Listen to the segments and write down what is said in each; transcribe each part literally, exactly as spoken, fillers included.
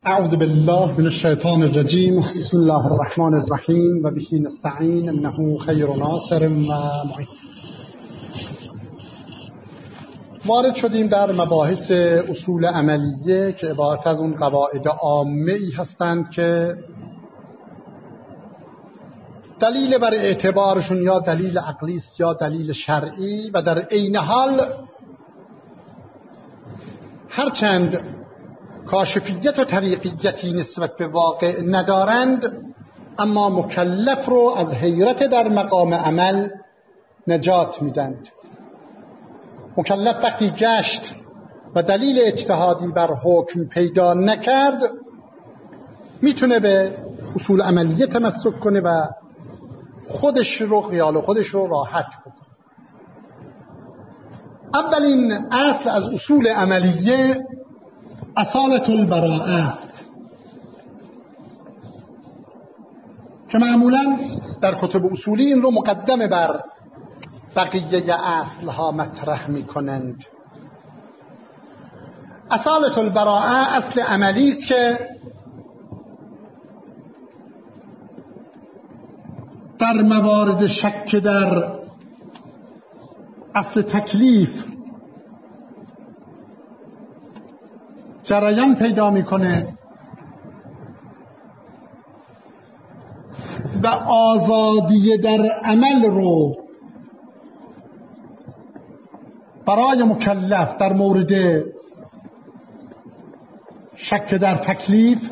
اعوذ بالله من الشیطان الرجیم بسم الله الرحمن الرحیم و به نستعین انه خیر ناصر و معین. وارد شدیم در مباحث اصول عملیه که عبارت از اون قواعد عامه ای هستند که دلیل بر اعتبارشون یا دلیل عقلی است یا دلیل شرعی و در عین حال هرچند کاشفیت و طریقیتی نسبت به واقع ندارند، اما مکلف رو از حیرت در مقام عمل نجات میدند. مکلف وقتی گشت و دلیل اجتهادی بر حکم پیدا نکرد، میتونه به اصول عملیه تمسک کنه و خودش رو خیال و خودش رو راحت کنه. اولین اصل از اصول عملیه اصالت البراءه است که معمولا در کتب اصولی این رو مقدمه بر بقیه اصلها مطرح می کنند. اصالت البراءه اصل عملی است که در موارد شک در اصل تکلیف جریان پیدا میکنه و آزادی در عمل رو برای مکلف در مورد شک در تکلیف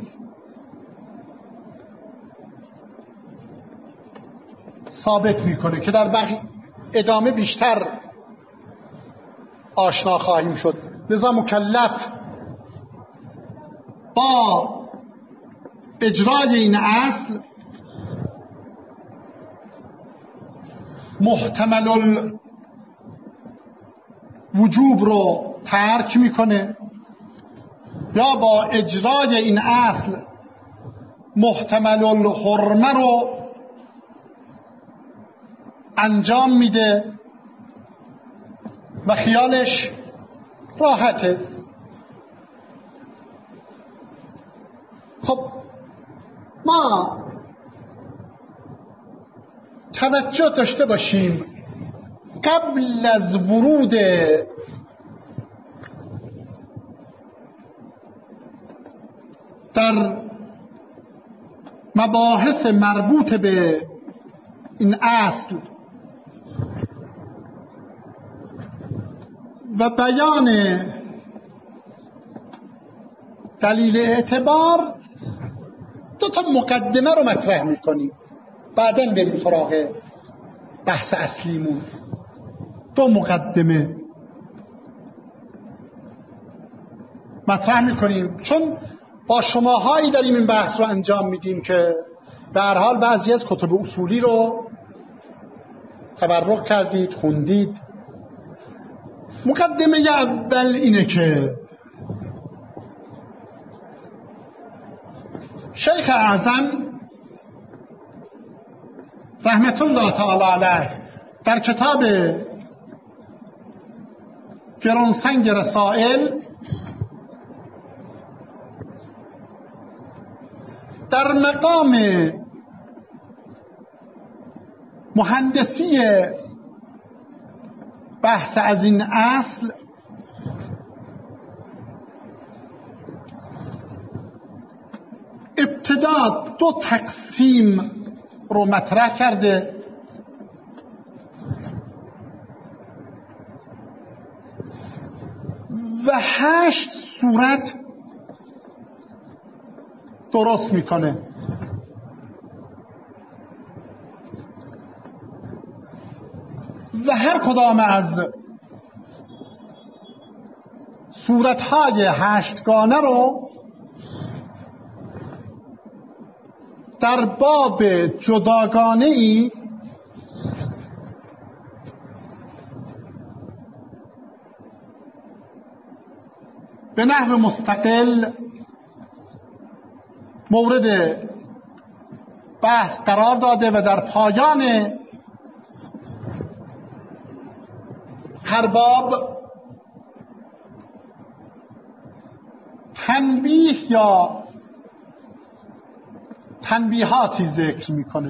ثابت میکنه که در بقیه ادامه بیشتر آشنا خواهیم شد. لذا مکلف با اجرای این اصل محتمل الوجوب رو ترک میکنه یا با اجرای این اصل محتمل الحرمه رو انجام میده و خیالش راحته. خب ما توجه داشته باشیم قبل از ورود در مباحث مربوط به این اصل و بیان دلیل اعتبار دو تا مقدمه رو مطرح میکنیم، بعداً بریم سراغ بحث اصلیمون. دو مقدمه مطرح میکنیم چون با شماهایی داریم این بحث رو انجام میدیم که به هر حال بعضی از کتب اصولی رو تبرک کردید، خوندید. مقدمه اول اینه که شیخ اعظم رحمت الله تعالی علیه در کتاب گرانسنگ رسائل در مقام مهندسی بحث از این اصل ابتدا دو تقسیم رو مطرح کرده. و هشت صورت درست میکنه. و هر کدام از صورتهای هشتگانه رو در باب جداگانه ای به نحو مستقل مورد بحث قرار داده و در پایان هر باب تنبیه یا تنبیهاتی ذکر میکنه.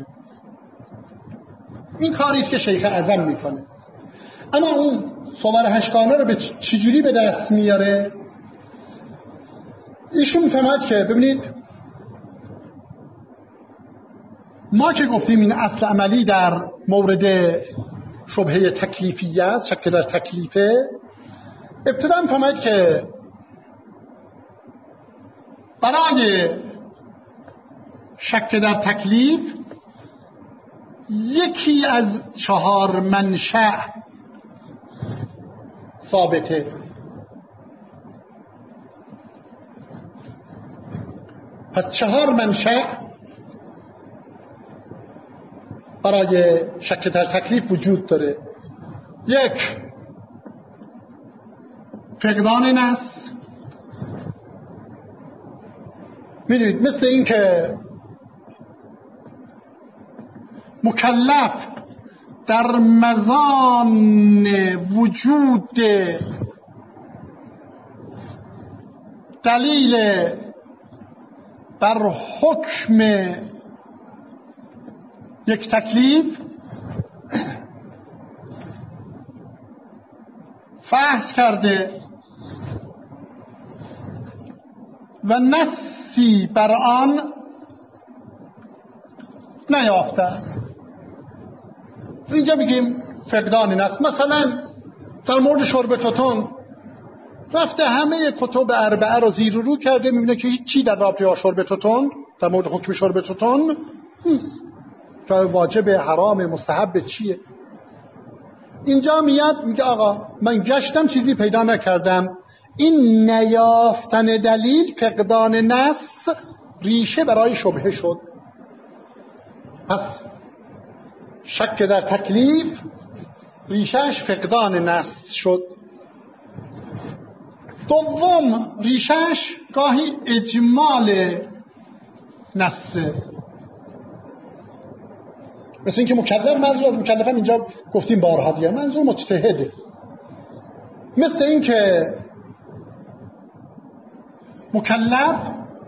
این کاری است که شیخ اعظم میکنه. اما اون صور هشتگانه رو به چجوری به دست میاره؟ ایشون میفهمد که ببینید ما که گفتیم این اصل عملی در مورد شبهه تکلیفیه است، شک در تکلیفه، ابتدا میفهمد که برای شک در تکلیف یکی از چهار منشأ ثابته. پس چهار منشأ برای شک در تکلیف وجود داره. یک، فقدان نص. میدونید مثل این که مکلف در مزان وجود دلیل بر حکم یک تکلیف فحص کرده و نصی بر آن نیافته است. اینجا میگیم فقدان نص. مثلا در مورد شرب توتون رفته همه کتب اربعه رو زیر و رو کرده، میبینه که هیچ چی در رابطه با شرب توتون در مورد حکم شرب توتون نیست، که واجب، حرام، مستحب چیه. اینجا میاد میگه آقا من گشتم چیزی پیدا نکردم. این نیافتن دلیل، فقدان نص، ریشه برای شبهه شد. پس شک در تکلیف ریشهش فقدان نص شد. دوم ریشهش گاهی اجمال نصه. مثل این که مکلف، منظور از مکلفم اینجا گفتیم بارها دیگه، منظور مجتهده. مثل این که مکلف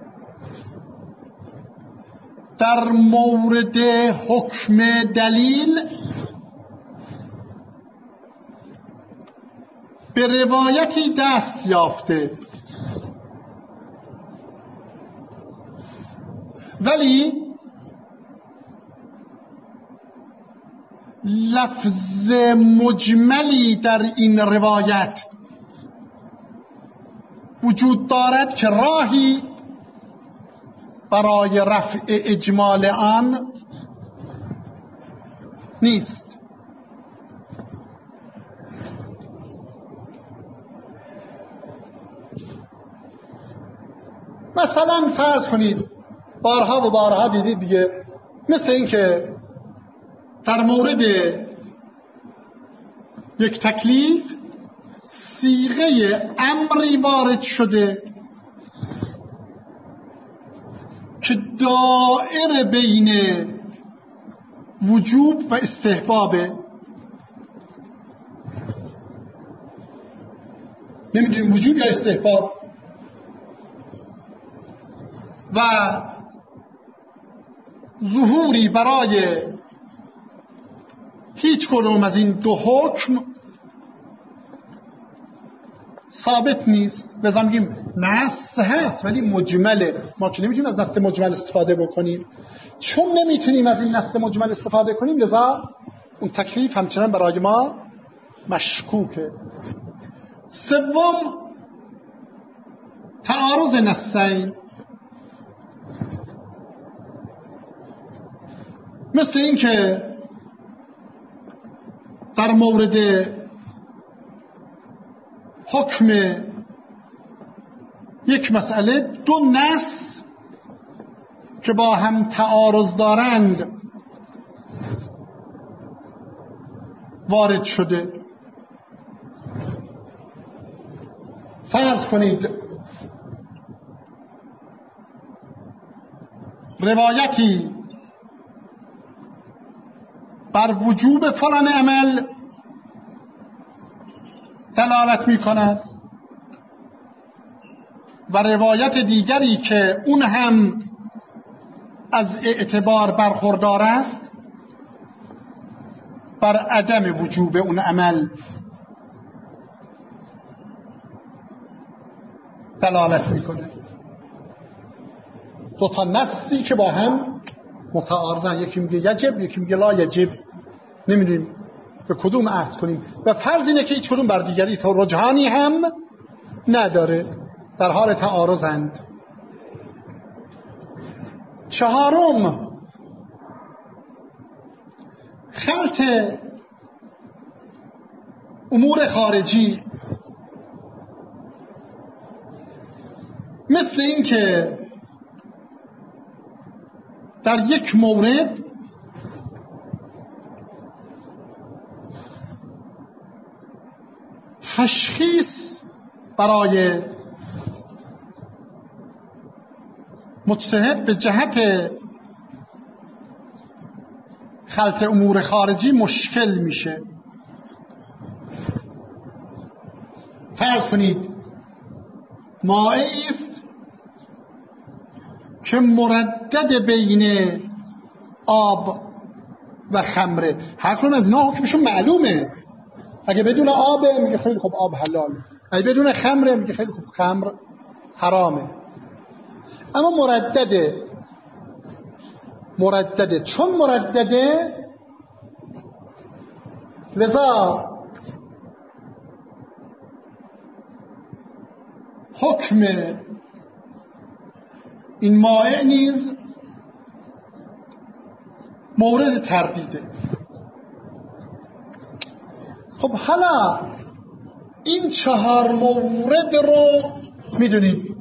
در مورد حکم دلیل به روایتی دست یافته ولی لفظ مجملی در این روایت وجود دارد که راهی برای رفع اجمال آن نیست. مثلا فرض کنید بارها و بارها دیدید دیگه، مثل این که در مورد یک تکلیف صیغه امری وارد شده که دائر بین وجوب و استحبابه. نمیدونیم وجوب یا استحباب، و ظهوری برای هیچ کدوم از این دو حکم ثابت نیست. لذا میگیم نص هست ولی مجمله. ما که نمیتونیم از نص مجمل استفاده بکنیم. چون نمیتونیم از این نص مجمل استفاده کنیم، لذا اون تکلیف همچنان برای ما مشکوکه. سوم تعارض نصین. مثل این که در مورد حکم یک مسئله دو نص که با هم تعارض دارند وارد شده. فرض کنید روایتی بر وجوب فلان عمل دلالت می کند و روایت دیگری که اون هم از اعتبار برخوردار است بر عدم وجوب اون عمل دلالت میکنه. دو تا نصی که با هم متعارضن، یکی میگه یجب یکی میگه لا یجب، نمیدونیم به کدوم عرض کنیم و فرض اینه که هیچ کدوم بر دیگری تا رجحانی هم نداره، در حال تعارضند. چهارم، خلط امور خارجی، مثل این که در یک مورد تشخیص برای مجتهد به جهت خلط امور خارجی مشکل میشه. فرض کنید مائعی است که مردد بین آب و خمره، هر کدوم از اینا حکمشون معلومه. اگه بدون آبه میگه خیلی خوب آب حلال، اگه بدون خمره میگه خیلی خوب خمر حرامه. اما مردده مردده چون مردده لذا حکم این مائع نیز مورد تردیده. خب حالا این چهار مورد رو میدونید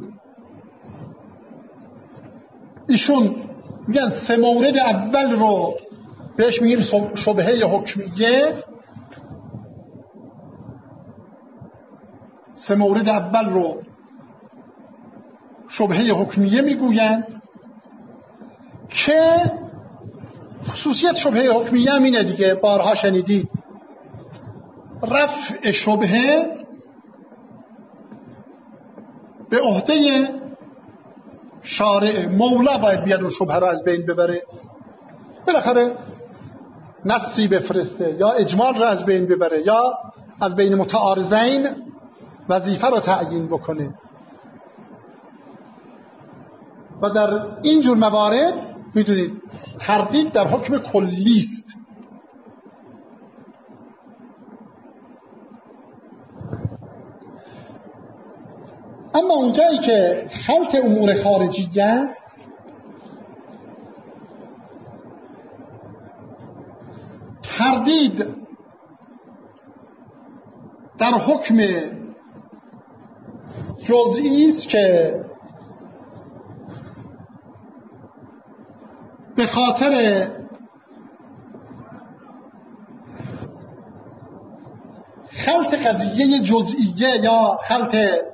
ایشون میگن سه مورد اول رو بهش میگیم شبهه حکمیه. سه مورد اول رو شبهه حکمیه میگویند که خصوصیت شبهه حکمیه هم اینه دیگه، بارها شنیدید، رفع شبهه به عهده شارع، مولا باید بیاد و شبهه رو از بین ببره، بالاخره نصی بفرسته یا اجمال رو از بین ببره یا از بین متعارضین وظیفه رو تعیین بکنه. و در این جور موارد میدونید تردید در حکم کلی است. اما اونجایی که خلط امور خارجی است تردید در حکم جزئی است که به خاطر خلط قضیه جزئیه یا خلط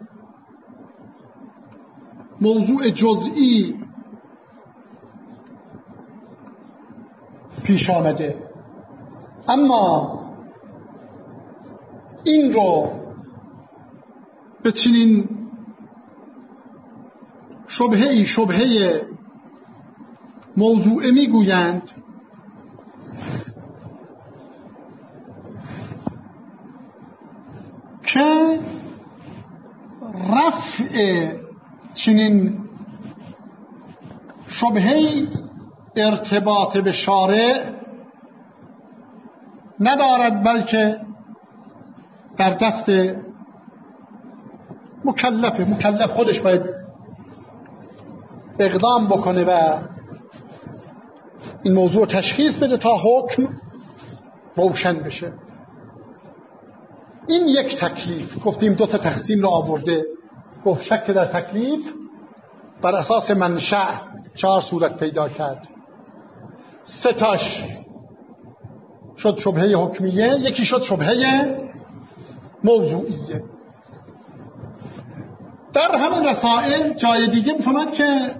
موضوع جزئی پیش آمده. اما این رو به چنین شبهه‌ای شبهه موضوعه میگویند که رفع چنین شبهه‌ای ارتباط به شارع ندارد، بلکه در دست مکلفه. مکلف خودش باید اقدام بکنه و این موضوع تشخیص بده تا حکم روشن بشه. این یک تکلیف. گفتیم دو تا تقسیم رو آورده، گفت شک در تکلیف بر اساس منشأ چهار صورت پیدا کرد. سه تاش شد شبهه حکمیه، یکی شد شبهه موضوعیه. در همین رسائل جای دیگه میفهمد که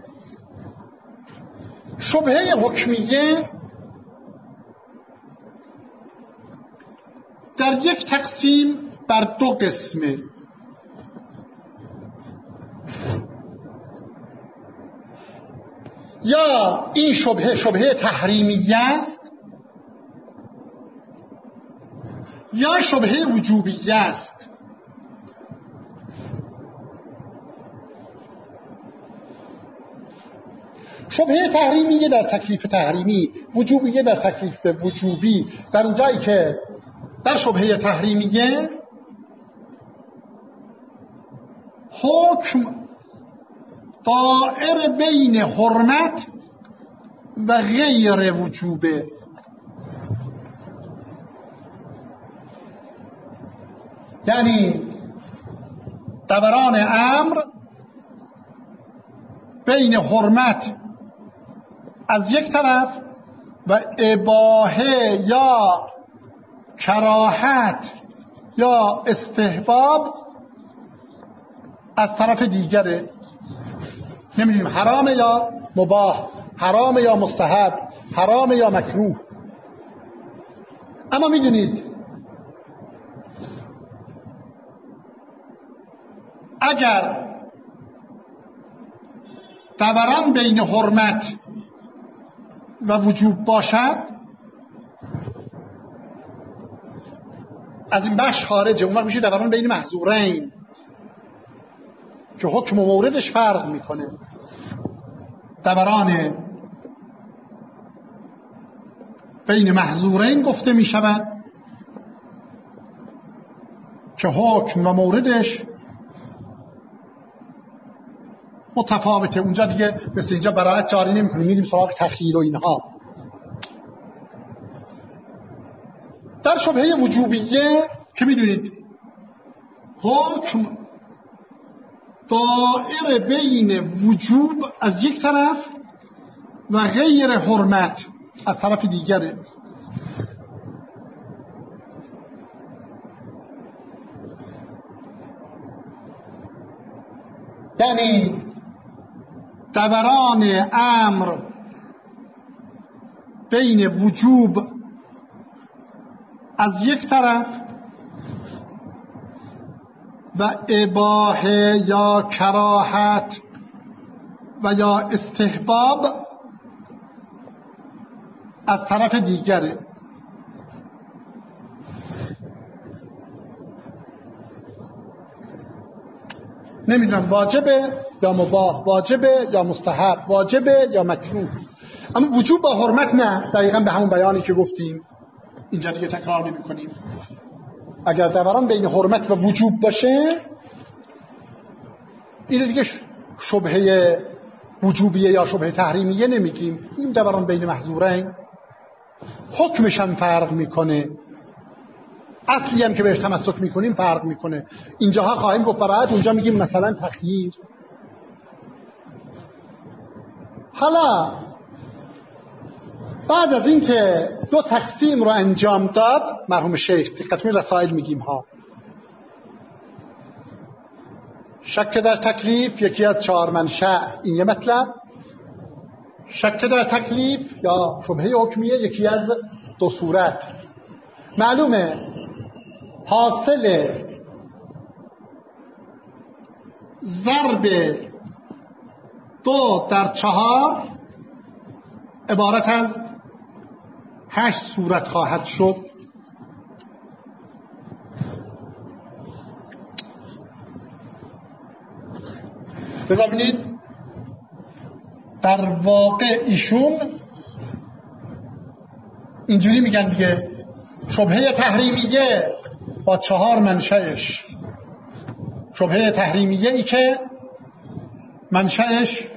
شبهه حکمیه در یک تقسیم بر دو قسمه. یا این شبهه شبهه تحریمیه است یا شبهه وجوبیه است. شبهه تحریمیه در تکلیف تحریمی، وجوبیه در تکلیف وجوبی. در اونجایی که در شبهه تحریمیه حکم دائر بین حرمت و غیر وجوبه. یعنی دوران امر بین حرمت از یک طرف و اباحه یا کراهت یا استحباب از طرف دیگره. نمیدونیم حرام یا مباح، حرام یا مستحب، حرام یا مکروه. اما میدونید اگر دوران بین حرمت و وجوب باشد از این بخش خارجه، اون وقت میشه دوران بین محظورین که حکم و موردش فرق میکنه. دوران بین محظورین گفته میشود که حکم و موردش متفاوته. اونجا دیگه مثل اینجا براءت جاری نمی‌کنیم، میریم سراغ تخییر و اینها. در شبهه وجوبیه که میدونید حکم دائر بین وجوب از یک طرف و غیر حرمت از طرف دیگره. یعنی دوران امر بین وجوب از یک طرف و اباحه یا کراهت و یا استحباب از طرف دیگره. نمیدونم واجبه یا مباح، واجبه یا مستحب، واجبه یا مکروه. اما وجوب با حرمت نه، دقیقاً به همون بیانی که گفتیم اینجا دیگه تکرار نمی کنیم. اگر دوران بین حرمت و وجوب باشه این دیگه شبهه وجوبیه یا شبهه تحریمیه نمیگیم، این دوران بین محظورین. حکمش هم فرق میکنه، اصلی هم که بهش تمسک میکنیم فرق میکنه. اینجاها خواهیم گفت براعت، اونجا میگیم مثلا تخییر. حالا بعد از این که دو تقسیم رو انجام داد مرحوم شیخ، دقت کنید رسائل میگیم ها، شک در تکلیف یکی از چهار منشأ، این یه مطلب. شک در تکلیف یا شبهه حکمیه یکی از دو صورت. معلومه حاصل ضرب دو در چهار عبارت از هشت صورت خواهد شد. ببینید در واقع ایشون اینجوری میگن دیگه، شبهه تحریمیه با چهار منشأش. شبهه تحریمیه ای که منشأش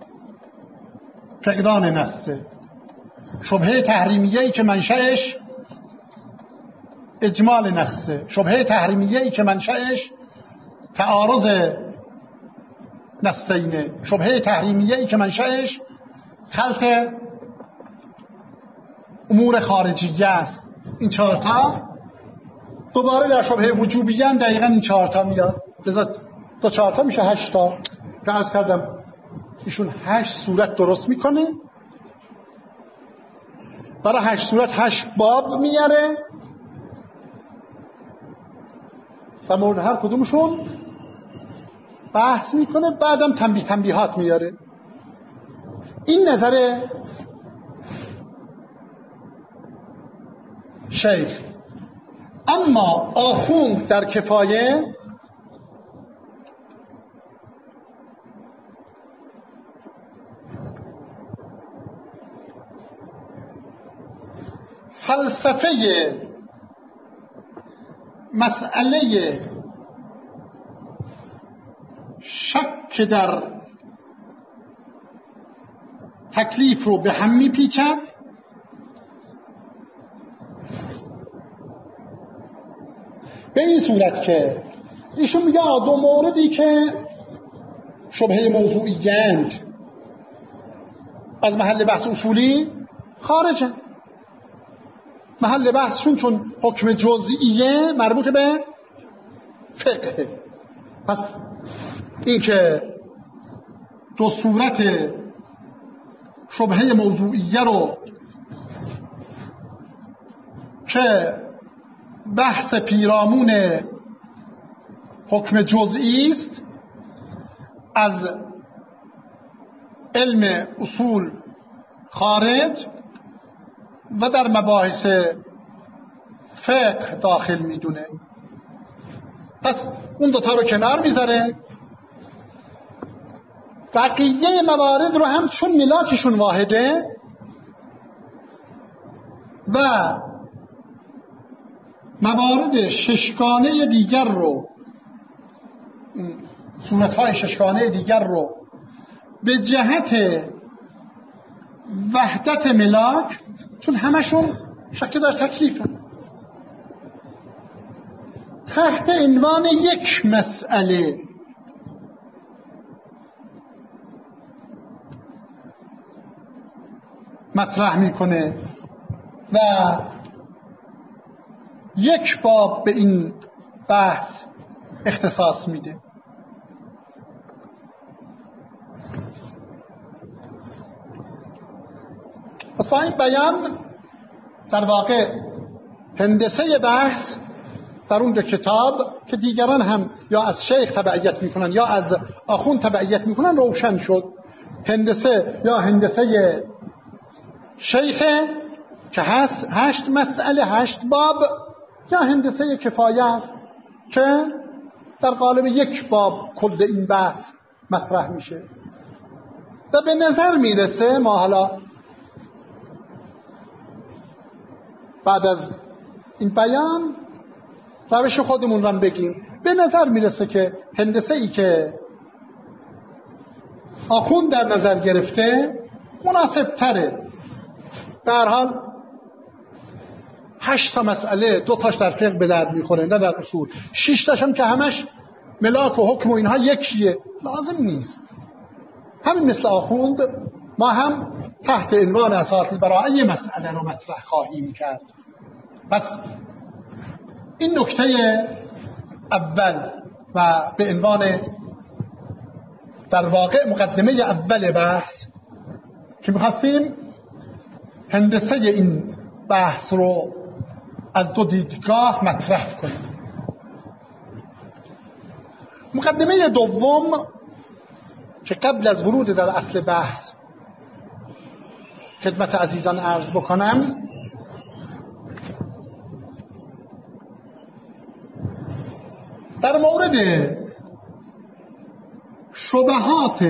فقدان نصه، شبهه تحریمیه ای که منشأش اجمال نصه، شبهه تحریمیه ای که منشأش تعارض نصینه، شبهه تحریمیه ای که منشأش خلط امور خارجیه است. این چهارتا دوباره در شبهه وجوبیه هم دقیقا این چهارتا میاد، لذا دو چهارتا میشه هشتا که عرض کردم ایشون هشت صورت درست میکنه، برای هشت صورت هشت باب میاره و مورد هر کدومشون بحث میکنه، بعدم تنبیه تنبیهات میاره. این نظر شیخ. اما آخوند در کفایه فلسفه مسئله شک در تکلیف رو به هم میپیچد به این صورت که ایشون میگه دو موردی که شبهه موضوعیند از محل بحث اصولی خارجه. محل بحثشون چون حکم جزئیه مربوط به فقه، پس این که دو صورت شبهه موضوعیه رو که بحث پیرامون حکم جزئی است از علم اصول خارج و در مباحث فقه داخل میدونه. پس اون دوتا رو کنار میذاره، بقیه موارد رو هم چون ملاکشون واحده و موارد ششگانه دیگر رو، صورتهای ششگانه دیگر رو به جهت وحدت ملاک، چون همشون شک در تکلیفن، تحت عنوان یک مسئله مطرح میکنه و یک باب به این بحث اختصاص میده. پس با این بیان در واقع هندسه بحث در اون دو کتاب که دیگران هم یا از شیخ تبعیت میکنن یا از آخوند تبعیت میکنن روشن شد. هندسه یا هندسه شیخ که هست هشت مسئله، هشت باب، یا هندسه کفایه است که در قالب یک باب کل این بحث مطرح میشه. و به نظر میرسه ما حالا بعد از این بیان روش خودمون رو بگیم، به نظر میرسه که هندسه ای که آخوند در نظر گرفته مناسب تره. به هر حال هشت تا مسئله، دو تاش در فقه به درد میخوره نه در اصول، شش تاش هم که همش ملاک و حکم و اینها یکیه، لازم نیست. همین مثل آخوند ما هم تحت عنوان اساس البراءه مسئله رو مطرح خواهیم کرد. پس این نکته اول و به عنوان در واقع مقدمه اول بحث که می‌خواستیم هندسه این بحث رو از دو دیدگاه مطرح کنیم. مقدمه دوم که قبل از ورود در اصل بحث خدمت عزیزان عرض بکنم، در مورد شبهات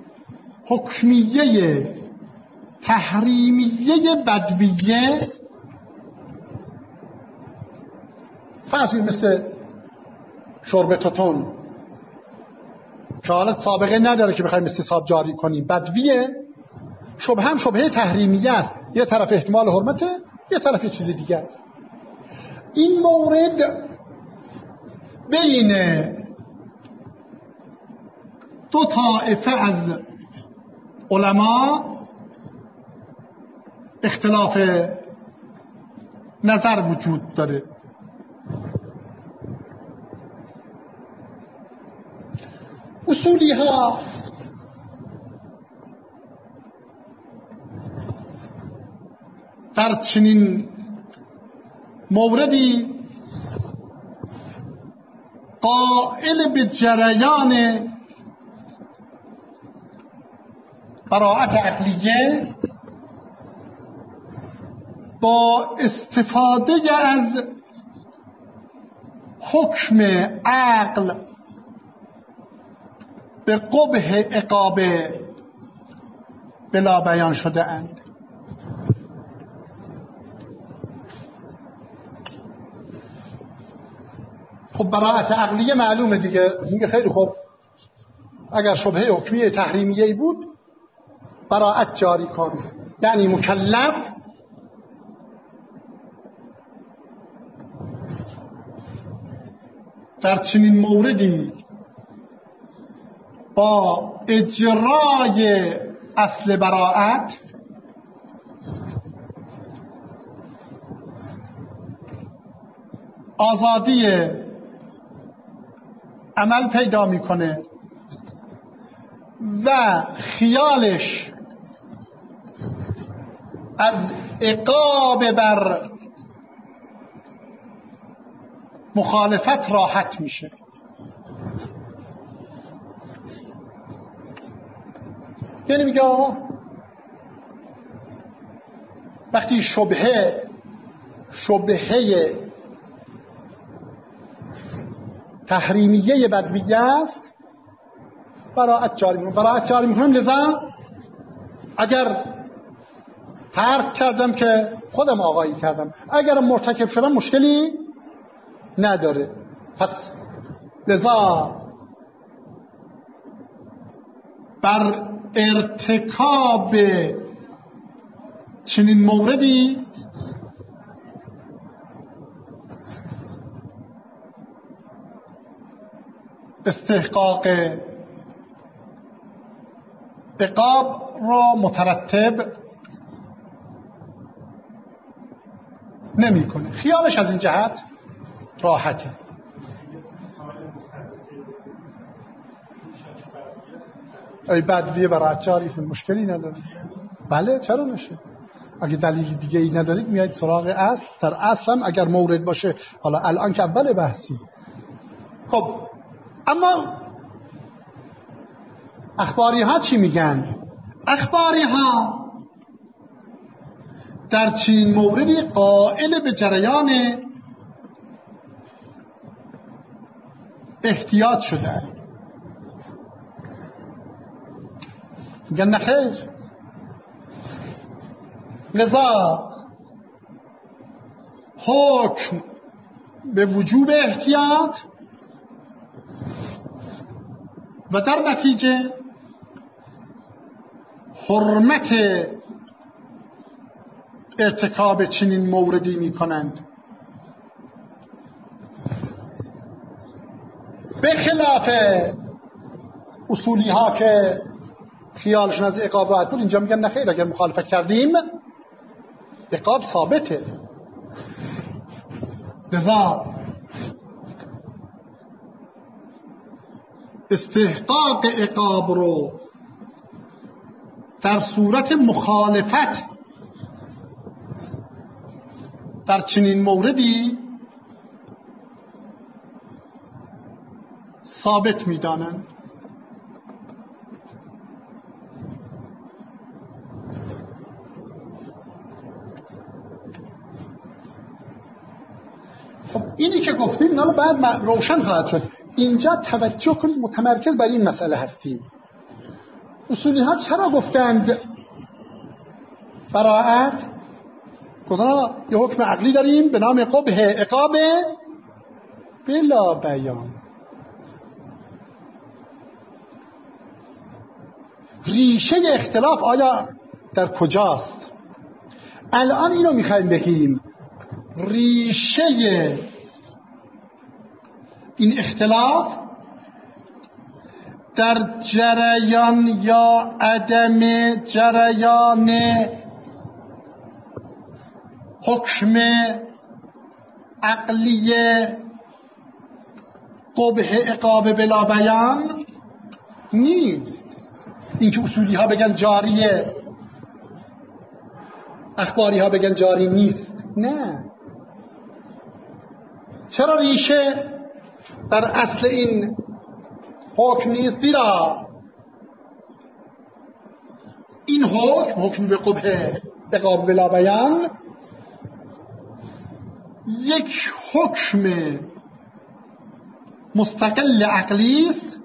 حکمیه تحریمیه بدویه، فرض کنید مثل شرب توتون که حالا سابقه نداره که بخوایم استصحاب جاری کنیم، بدویه، شبه هم شبهه تحریمیه است، یه طرف احتمال حرمته، یه طرف یه چیز دیگه است. این مورد بین دو طائفه از علما اختلاف نظر وجود داره. اصولی ها در چنین موردی قائل به جریان براءت عقلیه با استفاده از حکم عقل به قبح عقابه بلا بیان شده اند. خب براءت عقلیه معلومه دیگه. میگه خیلی خوب اگر شبهه حکمی تحریمیه بود براءت جاری کن، یعنی مکلف در چنین موردی با اجرای اصل براءت آزادی عمل پیدا میکنه و خیالش از عقاب بر مخالفت راحت میشه. یعنی میگه آقا وقتی شبهه شبهه تحریمیه بدویه است براءت جاری میکنم براءت جاری میکنم لذا اگر ترک کردم که خودم آقایی کردم، اگر مرتکب شدم مشکلی نداره. پس لذا بر ارتکاب چنین موردی استحقاق عقاب را مترتب نمی کنه. خیالش از این جهت راحته. ای بدویه براءت جاری کن، مشکلی نداره. بله چرا نشه؟ اگه دلیل دیگه ای ندارید میایید سراغ اصل. در اصل هم اگر مورد باشه، حالا الان که اول بحثی. خب اما اخباری ها چی میگن؟ اخباری ها در چنین موردی قائل به جریان احتیاط شده. میگن نخیر، لذا حکم به وجوب احتیاط و در نتیجه حرمت ارتکاب چنین موردی می کنند. به خلاف اصولی ها که خیالشون از عقاب راحت بود، اینجا میگن نخیر، اگر مخالفت کردیم عقاب ثابته. لذا استحقاق عقاب رو در صورت مخالفت در چنین موردی ثابت می‌دانند. خب اینی که گفتیم اینا رو بعد روشن خواهد شد. اینجا توجه کنید، متمرکز بر این مسئله هستیم. اصولی ها چرا گفتند براءت؟ گفتن یه حکم عقلی داریم به نام قبح عقاب بلا بیان. ریشه اختلاف آیا در کجاست؟ الان اینو میخوایم بگیم. ریشه این اختلاف در جریان یا عدم جریان حکم عقلی قبح عقاب بلا بیان نیست. اینکه اصولی ها بگن جاریه، اخباری ها بگن جاری نیست، نه. چرا ریشه در اصل این حکم نیست؟ زیرا این حکم حکم به قبح عقاب بلا بیان یک حکم مستقل عقلی است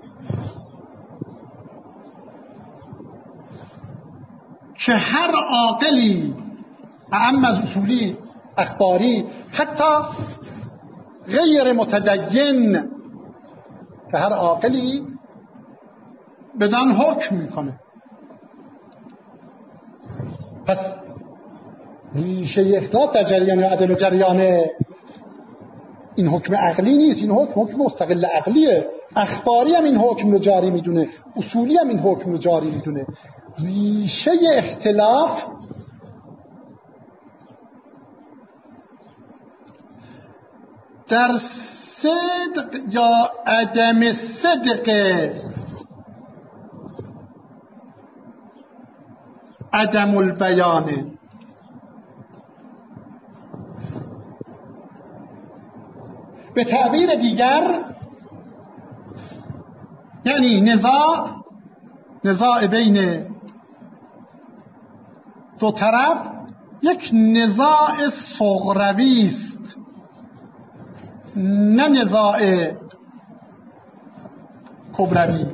که هر عاقلی اعم از اصولی اخباری حتی غیر متدین که هر عاقلی بدان حکم میکنه. پس ریشه اختلاف در جریان عدم جریان این حکم عقلی نیست، این حکم حکم مستقل عقلیه. اخباری هم این حکم رو جاری میدونه، اصولی هم این حکم رو جاری میدونه. ریشه اختلاف در صدق یا عدم صدق عدم البیانه. به تعبیر دیگر یعنی نزاع نزاع بین دو طرف یک نزاع صغروی است، نه نزاع کبروی.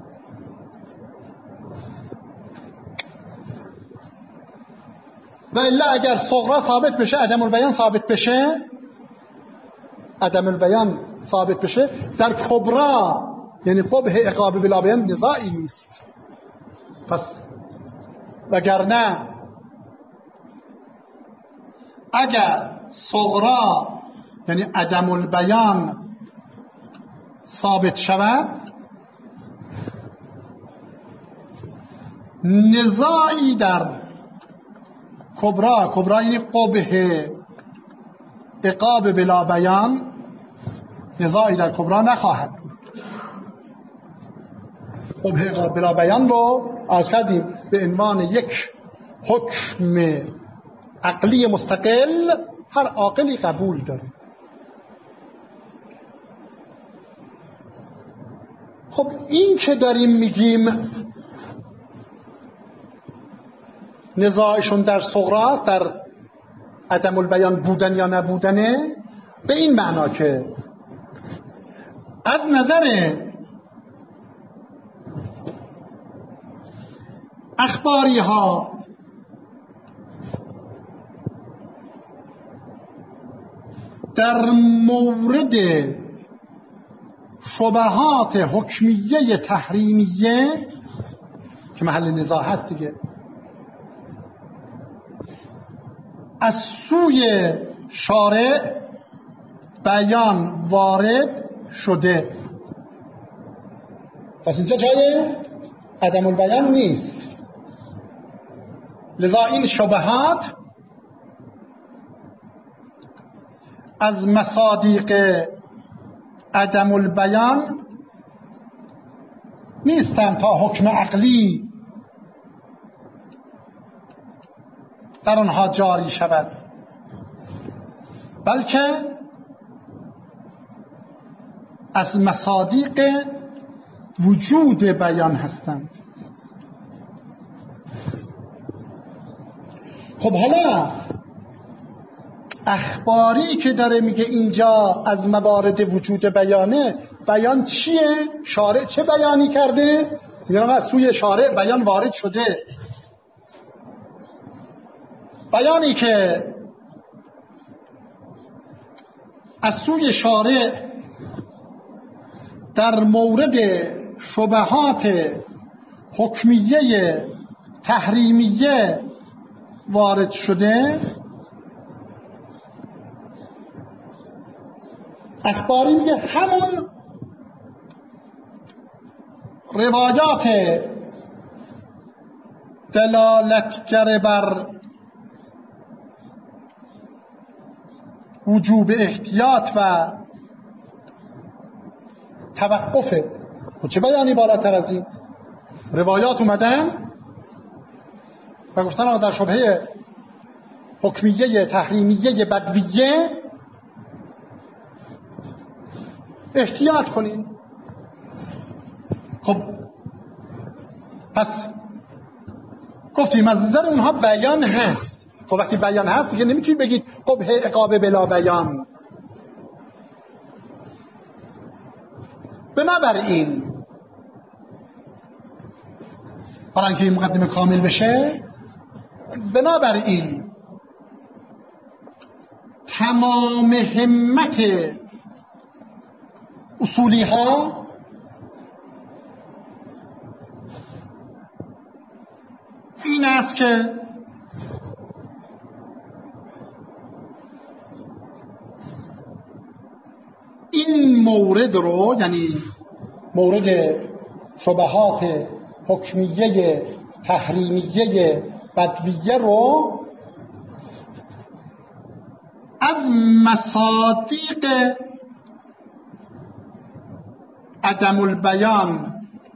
و الا اگر صغرا ثابت بشه عدم البیان ثابت بشه عدم البیان ثابت بشه در کبرا یعنی قبح عقاب بلا بیان نزاعی نیست. پس وگرنه اگر صغرا یعنی عدم البیان ثابت شود نزاعی در کبرا کبرا یعنی قبح عقاب بلا بیان نزاعی در کبرا نخواهد بود. قبح عقاب بلا بیان رو عرض کردیم به عنوان یک حکم عقلی مستقل هر عاقلی قبول داره. خب این که داریم میگیم نزاعشون در صغرا در عدم البیان بودن یا نبودنه، به این معنا که از نظر اخباری ها در مورد شبهات حکمیه تحریمیه که محل نزاع هست دیگه از سوی شارع بیان وارد شده. پس اینجا جای عدم البیان نیست. لذا این شبهات از مصادیق عدم البیان نیستن تا حکم عقلی در آنها جاری شود، بلکه از مصادیق وجود بیان هستند. خب حالا اخباری که داره میگه اینجا از موارد وجود بیانه، بیان چیه؟ شارع چه بیانی کرده؟ یعنی از سوی شارع بیان وارد شده. بیانی که از سوی شارع در مورد شبهات حکمیه تحریمیه وارد شده، اخباری میگه همون روایات دلالتگر بر وجوب احتیاط و توقفه. و چه بیانی بالاتر از این؟ روایات اومدن و گفتن در شبهه حکمیه تحریمیه بدویه احتیاط کنین. خب پس گفتیم از نظر اونها بیان هست. خب وقتی بیان هست دیگه نمیتونید بگید قبح عقاب بلا بیان. بنابراین برای اینکه این مقدمه کامل بشه، بنابراین تمام همت اصولی ها این است که این مورد رو، یعنی مورد شبهات حکمیه تحریمیه بدویه رو از مصادیق عدم البیان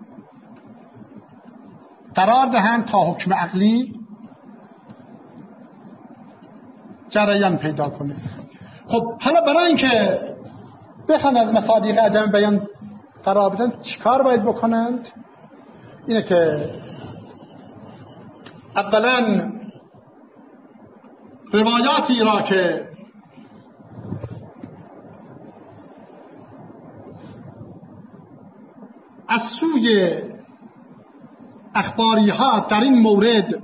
قرار دهند تا حکم عقلی جریان پیدا کنه. خب حالا برای اینکه بخوان از مصادیق عدم بیان قرار بدن چیکار باید بکنند؟ اینه که اولا روایاتی را که از سوی اخباری ها در این مورد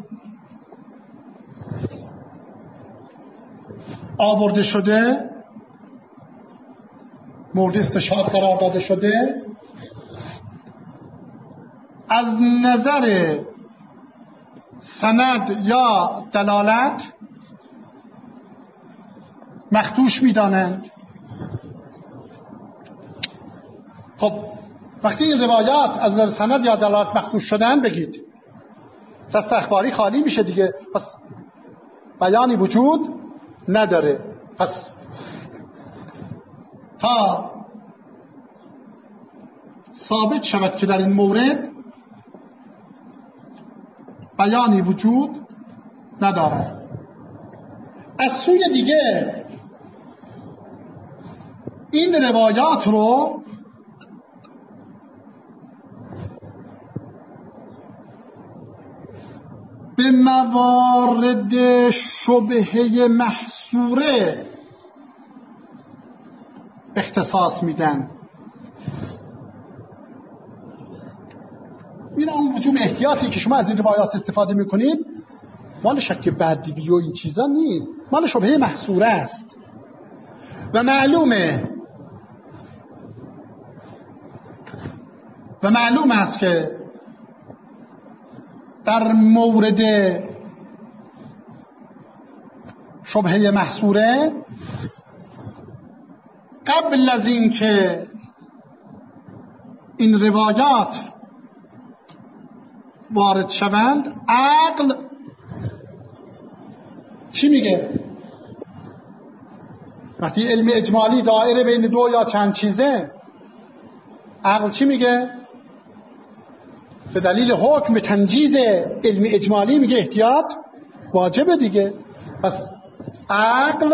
آورده شده، مورد استشهاد قرار داده شده، از نظر سند یا دلالت مخدوش می‌دانند. خب وقتی این روایات از نظر سند یا دلالت مخدوش شدن بگید دست اخباری خالی میشه دیگه، پس بیانی وجود نداره. پس تا ثابت شود که در این مورد بیانی وجود ندارد. از سوی دیگه این روایات رو به موارد شبهه محصوره اختصاص میدن. این اون وجوب احتیاطی که شما از این روایات استفاده میکنید مال شک بدوی و این چیزا نیست، مال شبهه محصوره است و معلومه و معلوم است که در مورد شبهه محصوره قبل از این که این روایات وارد شوند عقل چی میگه؟ وقتی علم اجمالی دایره بین دو یا چند چیزه، عقل چی میگه؟ به دلیل حکم به تنجیز علم اجمالی میگه احتیاط واجبه دیگه. پس عقل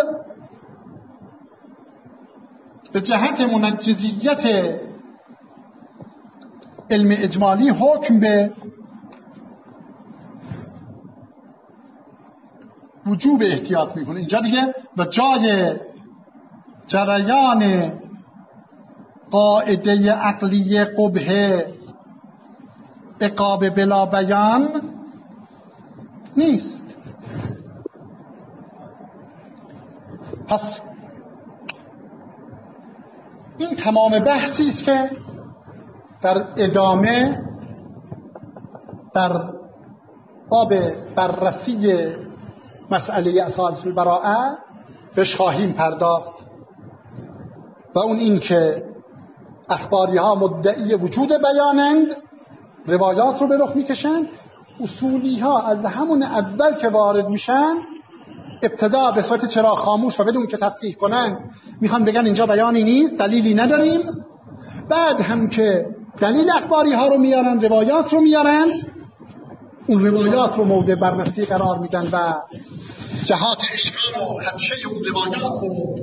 به جهت منجزیت علم اجمالی حکم به وجوب احتیاط میکنه. اینجا دیگه و جای جریان قاعده عقلی قبح عقاب بلا بیان نیست. پس این تمام بحثی است که در ادامه در باب بررسی مسئله اصالت البراءه بهش خواهیم پرداخت و اون این که اخباری ها مدعی وجود بیانند، روایات رو به رخ میکشن. اصولی ها از همون اول که وارد میشن ابتدا به صورت چراغ خاموش و بدون که تصحیح کنن میخوان بگن اینجا بیانی نیست، دلیلی نداریم. بعد هم که دلیل اخباری ها رو میارن، روایات رو میارن، اون روایات رو موضع بررسی قرار میدن و جهات اشکال و خدشه اون روایات رو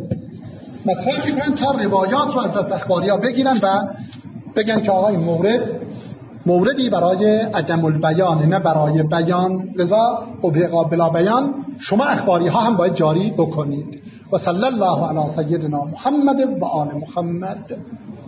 مطرح میکنن تا روایات رو از دست اخباری ها بگیرن و بگن که آقا این مورد موردی برای عدم البیان، نه برای بیان، لذا ابهقا بلا بیان شما اخباری ها هم باید جاری بکنید. و صلی الله علی سیدنا محمد و آل محمد.